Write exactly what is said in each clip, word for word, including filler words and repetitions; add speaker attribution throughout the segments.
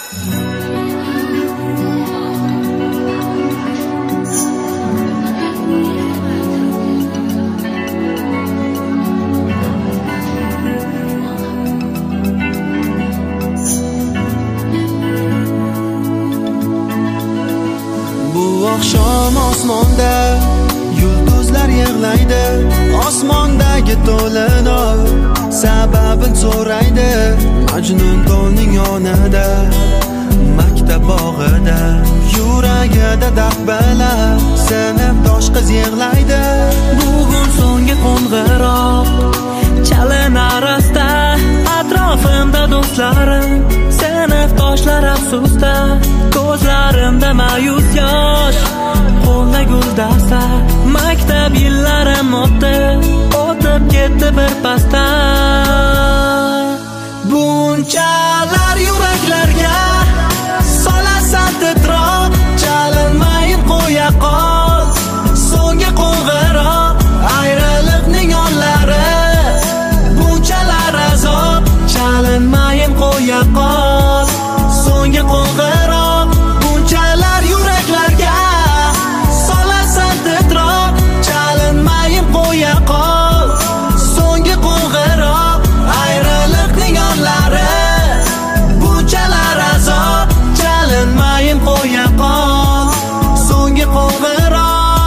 Speaker 1: Oqshom osmonda yulduzlar yig'laydi, osmondagi to'lin sababin so'raydi. Majnun tolning yonida, maktab bog'ida, yuragida daqbalar, sinfdosh qiz yig'laydi.
Speaker 2: Bugun so'nggi qo'ng'iroq chalinar asta, atrofimda do'stlarim, sinfdoshlar afsusda, ko'zlarimda ma'yus yosh, qo'lda guldasta. Maktab yillarim o'tdi, o'tib ketdi bir pasda. Bunchalar yuraklarga solasan titroq, chalinmayin qo'ya qol. So'nggi qo'ng'iroq, ayriliqning onlari, bunchalar azob, chalinmayin qo'ya qol. So'nggi qo'ng'iroq, bunchalar yuraklarga solasan titroq, chalinmayin qo'ya qol. So'nggi qo'ng'iroq, ayriliqning onlari, bunchalar azob, chalinmayin qo'ya qol. So'nggi qo'ng'iroq.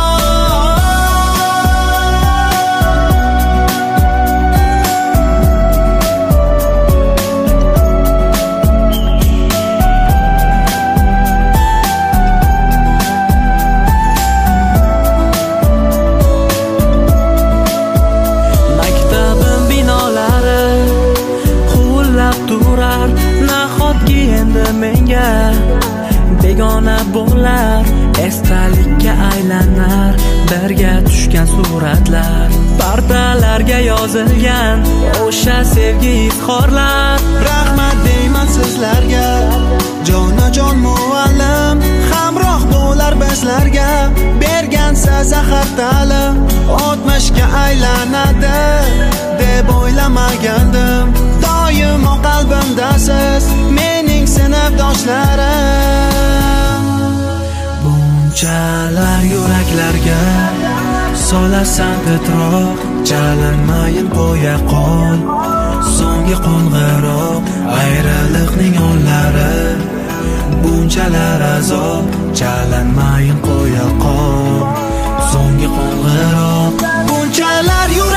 Speaker 2: Turar nahotki endi menga begona bo'lar, esdalikka aylanar birga tushgan suratlar, pardalarga yozilgan o'sha sevgi izhorlar.
Speaker 1: Rahmat deyman sizlarga, jonajon muallim, hamroh bo'lar bizlarga, bergansa zahar ta'lim o'tmishga aylanadi deb o'ylamagandim. Doimo qalbimdasiz mening sinfdoshlarim. Bunchalar yuraklarga solasan titroq, chalinmayin qo'ya qol. So'nggi qo'ng'iroq, ayriliqning onlari, bunchalar azob, chalinmayin qo'ya qol. So'nggi qo'ng'iroq, bunchalar